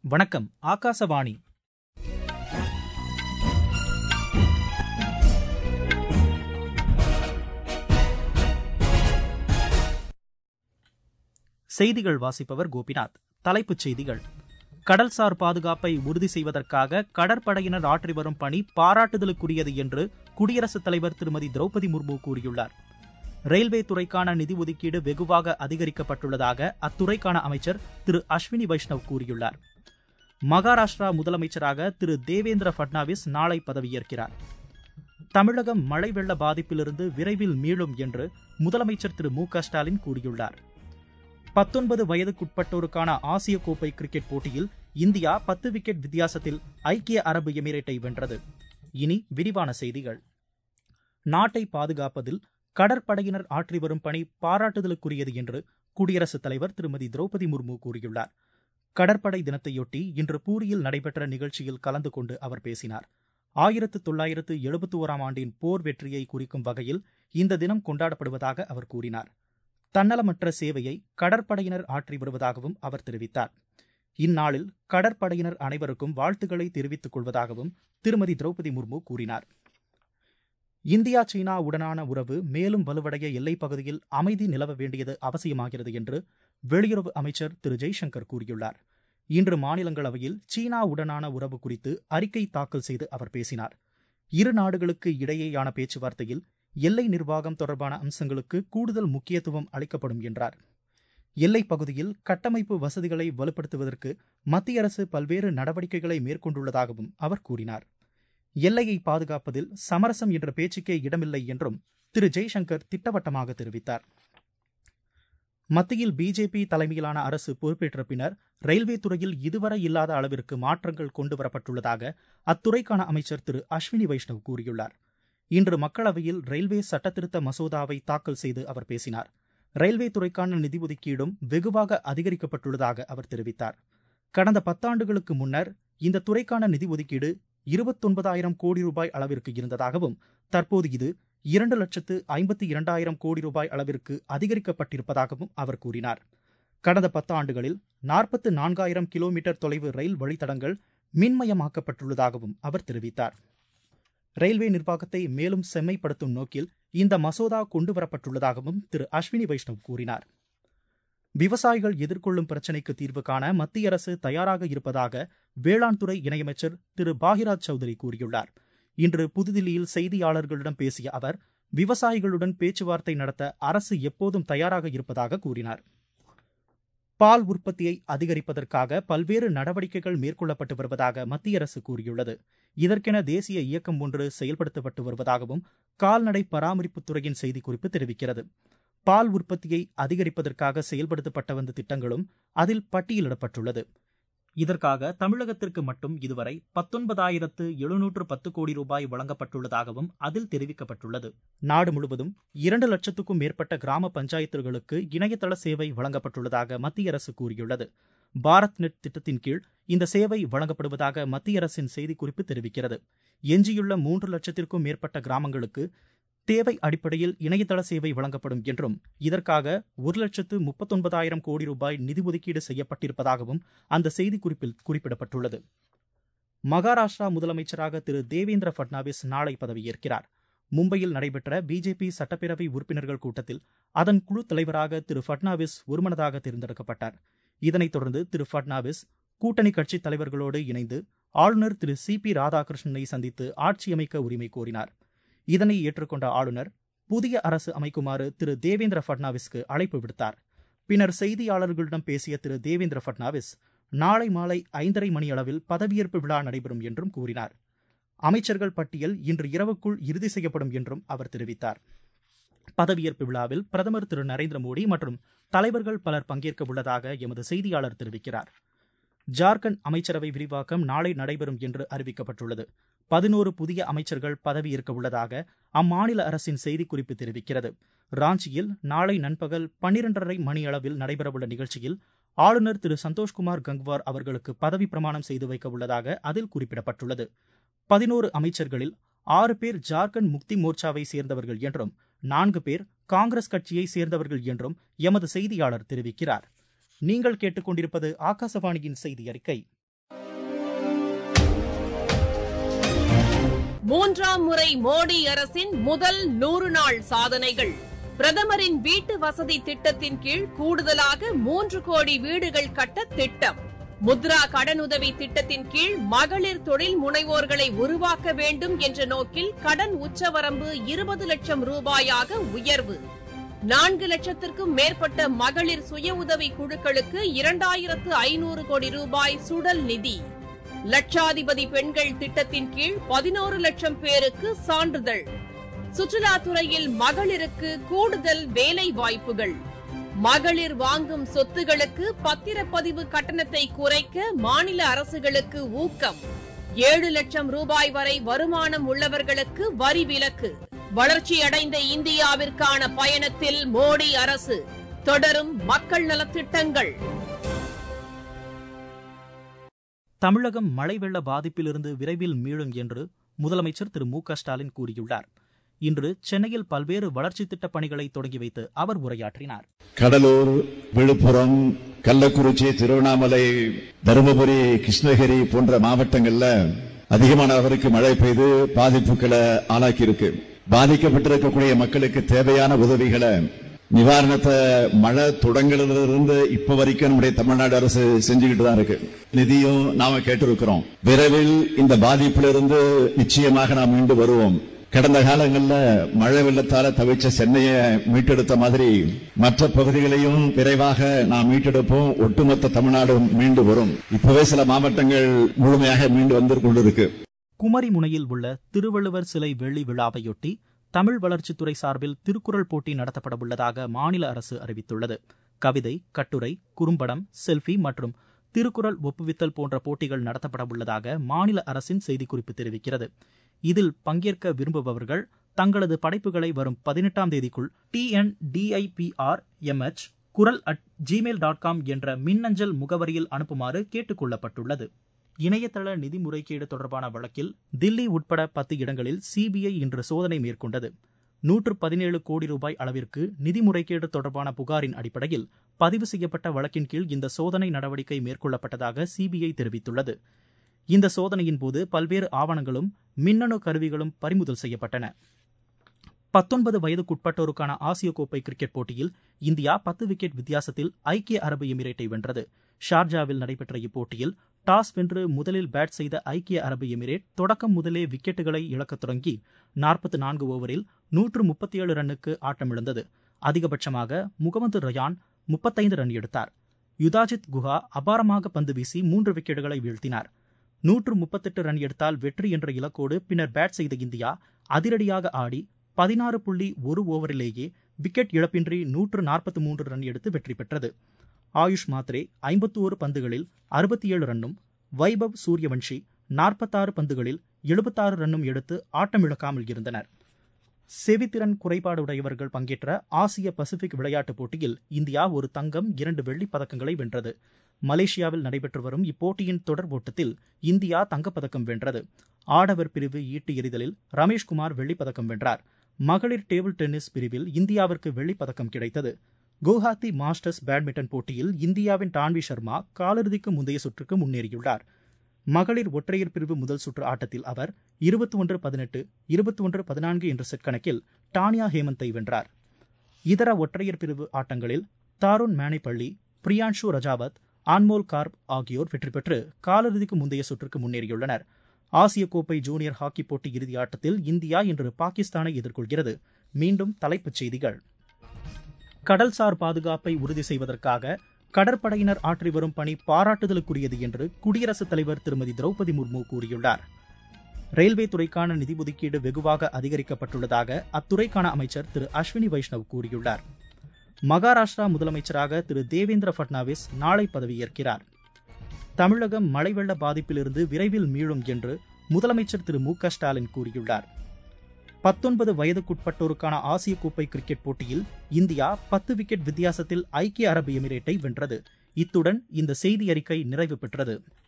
வணக்கம். ஆகாசவாணி. செய்திகள் வாசிப்பவர் கோபிநாத். தலைப்புச் செய்திகள். கடல்சார் பாதுகாப்பை உறுதி செய்வதற்காக கடற்படையினர் ஆற்றி வரும் பணி பாராட்டுதலுக்குரியது என்று குடியரசுத் தலைவர் திருமதி திரௌபதி முர்மு கூறியுள்ளார். ரயில்வே துறைக்கான நிதி ஒதுக்கீடு வெகுவாக அதிகரிக்கப்பட்டுள்ளதாக அத்துறைக்கான அமைச்சர் திரு அஸ்வினி வைஷ்ணவ் கூறியுள்ளார். மகாராஷ்டிரா முதலமைச்சராக திரு தேவேந்திர பட்னாவிஸ் நாளை பதவியேற்கிறார். தமிழகம் மழை வெள்ள பாதிப்பிலிருந்து விரைவில் மீளும் என்று முதலமைச்சர் திரு மு க ஸ்டாலின் கூறியுள்ளார். 19 வயதுக்குட்பட்டோருக்கான ஆசிய கோப்பை கிரிக்கெட் போட்டியில் இந்தியா 10 விக்கெட் வித்தியாசத்தில் ஐக்கிய அரபு எமிரேட்டை வென்றது. இனி விரிவான செய்திகள். நாட்டை பாதுகாப்பதில் கடற்படையினர் ஆற்றி வரும் பணி பாராட்டுதலுக்குரியது என்று குடியரசுத் தலைவர் திருமதி திரௌபதி முர்மு கூறியுள்ளார். கடற்படை தினத்தையொட்டி இன்று பூரியில் நடைபெற்ற நிகழ்ச்சியில் கலந்து கொண்டு அவர் பேசினார். 1971ஆம் ஆண்டின் போர் வெற்றியை குறிக்கும் வகையில் இந்த தினம் கொண்டாடப்படுவதாக அவர் கூறினார். தன்னலமற்ற சேவையை கடற்படையினர் ஆற்றி வருவதாகவும் அவர் தெரிவித்தார். இந்நாளில் கடற்படையினர் அனைவருக்கும் வாழ்த்துக்களை தெரிவித்துக் கொள்வதாகவும் திருமதி திரௌபதி முர்மு கூறினார். இந்தியா சீனா உடனான உறவு மேலும் வலுவடைய எல்லைப் பகுதியில் அமைதி நிலவ வேண்டியது அவசியமாகிறது என்று வெளியுறவு அமைச்சர் திரு ஜெய்சங்கர் கூறியுள்ளார். இன்று மாநிலங்களவையில் சீனா உடனான உறவு குறித்து அறிக்கை தாக்கல் செய்து அவர் பேசினார். இரு நாடுகளுக்கு இடையேயான பேச்சுவார்த்தையில் எல்லை நிர்வாகம் தொடர்பான அம்சங்களுக்கு கூடுதல் முக்கியத்துவம் அளிக்கப்படும் என்றார். எல்லைப் பகுதியில் கட்டமைப்பு வசதிகளை வலுப்படுத்துவதற்கு மத்திய அரசு பல்வேறு நடவடிக்கைகளை மேற்கொண்டுள்ளதாகவும் அவர் கூறினார். எல்லையை பாதுகாப்பதில் சமரசம் என்ற பேச்சுக்கே இடமில்லை என்றும் திரு ஜெய்சங்கர் திட்டவட்டமாக தெரிவித்தார். மத்தியில் பிஜேபி தலைமையிலான அரசு பொறுப்பேற்ற பின்னர் ரயில்வே துறையில் இதுவரை இல்லாத அளவிற்கு மாற்றங்கள் கொண்டுவரப்பட்டுள்ளதாக அத்துறைக்கான அமைச்சர் திரு அஸ்வினி வைஷ்ணவ் கூறியுள்ளார். இன்று மக்களவையில் ரயில்வே சட்டத்திருத்த மசோதாவை தாக்கல் செய்து அவர் பேசினார். ரயில்வே துறைக்கான நிதி ஒதுக்கீடும் வெகுவாக அதிகரிக்கப்பட்டுள்ளதாக அவர் தெரிவித்தார். கடந்த 10 ஆண்டுகளுக்கு முன்னர் இந்த துறைக்கான நிதி ஒதுக்கீடு 29,000 கோடி ரூபாய் அளவிற்கு இருந்ததாகவும் தற்போது இது 2,52,000 கோடி ரூபாய் அளவிற்கு அதிகரிக்கப்பட்டிருப்பதாகவும் அவர் கூறினார். கடந்த 10 ஆண்டுகளில் 44,000 கிலோமீட்டர் தொலைவு ரயில் வழித்தடங்கள் மின்மயமாக்கப்பட்டுள்ளதாகவும் அவர் தெரிவித்தார். ரயில்வே நிர்வாகத்தை மேலும் செம்மைப்படுத்தும் நோக்கில் இந்த மசோதா கொண்டுவரப்பட்டுள்ளதாகவும் திரு அஸ்வினி வைஷ்ணவ் கூறினார். விவசாயிகள் எதிர்கொள்ளும் பிரச்சினைக்கு தீர்வு காண மத்திய அரசு தயாராக இருப்பதாக வேளாண் துறை இணையமைச்சர் திரு பாகிராஜ் சௌத்ரி கூறியுள்ளார். இன்று புதுதில்லியில் செய்தியாளர்களிடம் பேசிய அவர் விவசாயிகளுடன் பேச்சுவார்த்தை நடத்த அரசு எப்போதும் தயாராக இருப்பதாக கூறினார். பால் உற்பத்தியை அதிகரிப்பதற்காக பல்வேறு நடவடிக்கைகள் மேற்கொள்ளப்பட்டு வருவதாக மத்திய அரசு கூறியுள்ளது. இதற்கென தேசிய இயக்கம் ஒன்று செயல்படுத்தப்பட்டு வருவதாகவும் கால்நடை பராமரிப்புத்துறையின் செய்திக்குறிப்பு தெரிவிக்கிறது. பால் உற்பத்தியை அதிகரிப்பதற்காக செயல்படுத்தப்பட்ட வந்த திட்டங்களும் அதில் பட்டியலிடப்பட்டுள்ளது. இதற்காக தமிழகத்திற்கு மட்டும் இதுவரை 19,710 கோடி ரூபாய் வழங்கப்பட்டுள்ளதாகவும் அதில் தெரிவிக்கப்பட்டுள்ளது. நாடு முழுவதும் 2 லட்சத்துக்கும் மேற்பட்ட கிராம பஞ்சாயத்துகளுக்கு இணையதள சேவை வழங்கப்பட்டுள்ளதாக மத்திய அரசு கூறியுள்ளது. பாரத் நெட் திட்டத்தின் கீழ் இந்த சேவை வழங்கப்படுவதாக மத்திய அரசின் செய்திக்குறிப்பு தெரிவிக்கிறது. எஞ்சியுள்ள 3 லட்சத்திற்கும் மேற்பட்ட கிராமங்களுக்கு தேவை அடிப்படையில் இணையதள சேவை வழங்கப்படும் என்றும் இதற்காக 1,39,000 கோடி ரூபாய் நிதி ஒதுக்கீடு செய்யப்பட்டிருப்பதாகவும் அந்த செய்திக்குறிப்பில் குறிப்பிடப்பட்டுள்ளது. மகாராஷ்டிரா முதலமைச்சராக திரு தேவேந்திர பட்னாவிஸ் நாளை பதவியேற்கிறார். மும்பையில் நடைபெற்ற பிஜேபி சட்டப்பேரவை உறுப்பினர்கள் கூட்டத்தில் அதன் குழு தலைவராக திரு பட்னாவிஸ் ஒருமனதாக தேர்ந்தெடுக்கப்பட்டார். இதனைத் தொடர்ந்து திரு பட்னாவிஸ் கூட்டணி கட்சித் தலைவர்களோடு இணைந்து ஆளுநர் திரு சி.பி. ராதாகிருஷ்ணனை சந்தித்து ஆட்சியமைக்க உரிமை கோரினார். இதனை ஏற்றுக்கொண்ட ஆளுநர் புதிய அரசு அமைக்குமாறு திரு தேவேந்திர பட்னாவிஸ்க்கு அழைப்பு விடுத்தார். பின்னர் செய்தியாளர்களிடம் பேசிய திரு தேவேந்திர பட்னாவிஸ் நாளை மாலை 5:30 மணி அளவில் பதவியேற்பு விழா நடைபெறும் என்றும் கூறினார். அமைச்சர்கள் பட்டியல் இன்று இரவுக்குள் இறுதி செய்யப்படும் என்றும் அவர் தெரிவித்தார். பதவியேற்பு விழாவில் பிரதமர் திரு நரேந்திர மோடி மற்றும் தலைவர்கள் பலர் பங்கேற்க உள்ளதாக எமது செய்தியாளர் தெரிவிக்கிறார். ஜார்க்கண்ட் அமைச்சரவை விரிவாக்கம் நாளை நடைபெறும் என்று அறிவிக்கப்பட்டுள்ளது. 11 புதிய அமைச்சர்கள் பதவியேற்க உள்ளதாக அம்மாநில அரசின் செய்திக்குறிப்பு தெரிவிக்கிறது. ராஞ்சியில் நாளை நண்பகல் 12:30 மணி அளவில் நடைபெறவுள்ள நிகழ்ச்சியில் ஆளுநர் திரு சந்தோஷ்குமார் கங்வார் அவர்களுக்கு பதவி பிரமாணம் செய்து வைக்க உள்ளதாக அதில் குறிப்பிடப்பட்டுள்ளது. 11 அமைச்சர்களில் 6 பேர் ஜார்க்கண்ட் முக்தி மோர்ச்சாவை சேர்ந்தவர்கள் என்றும் 4 பேர் காங்கிரஸ் கட்சியை சேர்ந்தவர்கள் என்றும் எமது செய்தியாளர் தெரிவிக்கிறார். நீங்கள் கேட்டுக்கொண்டிருப்பது ஆகாசவாணியின் செய்தி அறிக்கை. மூன்றாம் முறை மோடி அரசின் முதல் 100 நாள் சாதனைகள். பிரதமரின் வீட்டு வசதி திட்டத்தின் கீழ் கூடுதலாக 3 கோடி வீடுகள் கட்ட திட்டம். முத்ரா கடனுதவி திட்டத்தின் கீழ் மகளிர் தொழில் முனைவோர்களை உருவாக்க வேண்டும் என்ற நோக்கில் கடன் உச்சவரம்பு 20 லட்சம் ரூபாயாக உயர்வு. 4 லட்சத்திற்கும் மேற்பட்ட மகளிர் சுய உதவி குழுக்களுக்கு 2500 கோடி ரூபாய் சுடல் நிதி. லட்சாதிபதி பெண்கள் திட்டத்தின் கீழ் 11 லட்சம் பேருக்கு சான்றிதழ். சுற்றுலாத்துறையில் மகளிருக்கு கூடுதல் வேலை வாய்ப்புகள். மகளிர் வாங்கும் சொத்துகளுக்கு பத்திரப்பதிவு கட்டணத்தை குறைக்க மாநில அரசுகளுக்கு ஊக்கம். 7 லட்சம் ரூபாய் வரை வருமானம் உள்ளவர்களுக்கு வரி விலக்கு. வளர்ச்சியடைந்த இந்தியாவிற்கான பயணத்தில் மோடி அரசு. தொடரும் மக்கள் நலத்திட்டங்கள். தமிழகம் மழை வெள்ள பாதிப்பிலிருந்து விரைவில் மீளும் என்று முதலமைச்சர் திரு மு க ஸ்டாலின் கூறியுள்ளார். இன்று சென்னையில் பல்வேறு வளர்ச்சித் திட்டப் பணிகளை தொடங்கி வைத்து அவர் உரையாற்றினார். கடலூர், விழுப்புரம், கள்ளக்குறிச்சி, திருவண்ணாமலை, தருமபுரி, கிருஷ்ணகிரி போன்ற மாவட்டங்கள்ல அதிகமான அளவிற்கு மழை பெய்து பாதிப்புகளை ஆளாக்கி இருக்கு. பாதிக்கப்பட்டிருக்கக்கூடிய மக்களுக்கு தேவையான உதவிகளை, நிவாரணத்தை மழை தொடங்கிலிருந்து இப்ப வரைக்கும் நம்முடைய தமிழ்நாடு அரசு செஞ்சுக்கிட்டு தான் இருக்கு. நிதியும் நாம கேட்டிருக்கிறோம். விரைவில் இந்த பாதிப்பிலிருந்து நிச்சயமாக நாம் மீண்டு வருவோம். கடந்த காலங்களில் மழை வெள்ளத்தால தவிச்ச சென்னையை மீட்டெடுத்த மாதிரி மற்ற பகுதிகளையும் விரைவாக நாம் மீட்டெடுப்போம். ஒட்டுமொத்த தமிழ்நாடும் மீண்டு வரும். இப்பவே சில மாவட்டங்கள் முழுமையாக மீண்டு வந்து கொண்டிருக்கு. குமரி முனையில் உள்ள திருவள்ளுவர் சிலை வெள்ளி விழாவையொட்டி தமிழ் வளர்ச்சித்துறை சார்பில் திருக்குறள் போட்டி நடத்தப்பட உள்ளதாக மாநில அரசு அறிவித்துள்ளது. கவிதை, கட்டுரை, குறும்படம், செல்ஃபி மற்றும் திருக்குறள் ஒப்புவித்தல் போன்ற போட்டிகள் நடத்தப்பட உள்ளதாக மாநில அரசின் செய்திக்குறிப்பு தெரிவிக்கிறது. இதில் பங்கேற்க விரும்புபவர்கள் தங்களது படைப்புகளை வரும் 18ஆம் தேதிக்குள் tndiprmh@kural@gmail.com என்ற மின்னஞ்சல் முகவரியில் அனுப்புமாறு கேட்டுக் கொள்ளப்பட்டுள்ளது. இணையதள நிதி முறைகேடு தொடர்பான வழக்கில் தில்லி உட்பட 10 இடங்களில் சிபிஐ இன்று சோதனை மேற்கொண்டது. 117 கோடி ரூபாய் அளவிற்கு நிதி முறைகேடு தொடர்பான புகாரின் அடிப்படையில் பதிவு செய்யப்பட்ட வழக்கின் கீழ் இந்த சோதனை நடவடிக்கை மேற்கொள்ளப்பட்டதாக சிபிஐ தெரிவித்துள்ளது. இந்த சோதனையின் போது பல்வேறு ஆவணங்களும் மின்னணு கருவிகளும் பறிமுதல் செய்யப்பட்டன. 19 வயதுக்குட்பட்டோருக்கான ஆசிய கோப்பை கிரிக்கெட் போட்டியில் இந்தியா 10 விக்கெட் வித்தியாசத்தில் ஐக்கிய அரபு எமிரேட்டை வென்றது. ஷார்ஜாவில் நடைபெற்ற இப்போட்டியில் டாஸ் வென்று முதலில் பேட் செய்த ஐக்கிய அரபு எமிரேட் தொடக்கம் முதலே விக்கெட்டுகளை இழக்கத் தொடங்கி 44 ஓவரில் 137 ரன்னுக்கு ஆட்டமிழந்தது. அதிகபட்சமாக முகமது ரயான் 35 ரன் எடுத்தார். யுதாஜித் குஹா அபாரமாக பந்து வீசி 3 விக்கெட்டுகளை வீழ்த்தினார். 138 ரன் எடுத்தால் வெற்றி என்ற இலக்கோடு பின்னர் பேட் செய்த இந்தியா அதிரடியாக ஆடி 16.1 ஓவரிலேயே விக்கெட் இழப்பின்றி 143 ரன் எடுத்து வெற்றி பெற்றது. ஆயுஷ் மாத்ரே 51 பந்துகளில் 67 ரன்னும், வைபவ் சூரியவன்ஷி 46 பந்துகளில் 76 ரன்னும் எடுத்து ஆட்டமிழக்காமல் இருந்தனர். செவித்திறன் குறைபாடு உடையவர்கள் பங்கேற்ற ஆசிய பசிபிக் விளையாட்டுப் போட்டியில் இந்தியா ஒரு தங்கம் 2 வெள்ளிப் பதக்கங்களை வென்றது. மலேசியாவில் நடைபெற்று வரும் இப்போட்டியின் தொடர் ஓட்டத்தில் இந்தியா தங்கப்பதக்கம் வென்றது. ஆடவர் பிரிவு ஈட்டு எறிதலில் ரமேஷ்குமார் வெள்ளிப்பதக்கம் வென்றார். மகளிர் டேபிள் டென்னிஸ் பிரிவில் இந்தியாவிற்கு வெள்ளிப்பதக்கம் கிடைத்தது. குவஹாத்தி மாஸ்டர்ஸ் பேட்மிண்டன் போட்டியில் இந்தியாவின் டான்வி சர்மா காலிறுதிக்கு முந்தைய சுற்றுக்கு முன்னேறியுள்ளார். மகளிர் ஒற்றையர் பிரிவு முதல் சுற்று ஆட்டத்தில் அவர் 21-18, 21-14 என்ற செட் கணக்கில் டானியா ஹேமந்தை வென்றார். இதர ஒற்றையர் பிரிவு ஆட்டங்களில் தாருண் மேனைப்பள்ளி, பிரியான்ஷு ரஜாவத், ஆன்மோல் கார்ப் ஆகியோர் வெற்றி பெற்று காலிறுதிக்கு முந்தைய சுற்றுக்கு முன்னேறியுள்ளனர். ஆசிய கோப்பை ஜூனியர் ஹாக்கி போட்டி இறுதி ஆட்டத்தில் இந்தியா இன்று பாகிஸ்தானை எதிர்கொள்கிறது. மீண்டும் தலைப்புச் செய்திகள். கடல்சார் பாதுகாப்பை உறுதி செய்வதற்காக கடற்படையினர் ஆற்றி வரும் பணி பாராட்டுதலுக்குரியது என்று குடியரசுத் தலைவர் திருமதி திரௌபதி முர்மு கூறியுள்ளார். ரயில்வே துறைக்கான நிதி ஒதுக்கீடு வெகுவாக அதிகரிக்கப்பட்டுள்ளதாக அத்துறைக்கான அமைச்சர் திரு அஸ்வினி வைஷ்ணவ் கூறியுள்ளார். மகாராஷ்டிரா முதலமைச்சராக திரு தேவேந்திர பட்னாவிஸ் நாளை பதவியேற்கிறார். தமிழகம் மழை வெள்ள பாதிப்பிலிருந்து விரைவில் மீளும் என்று முதலமைச்சர் திரு மு க ஸ்டாலின் கூறியுள்ளார். 19 வயதுக்குட்பட்டோருக்கான ஆசிய கோப்பை கிரிக்கெட் போட்டியில் இந்தியா 10 விக்கெட் வித்தியாசத்தில் ஐக்கிய அரபு எமிரேட்டை வென்றது. இத்துடன் இந்த செய்தி அறிக்கை நிறைவு பெற்றது.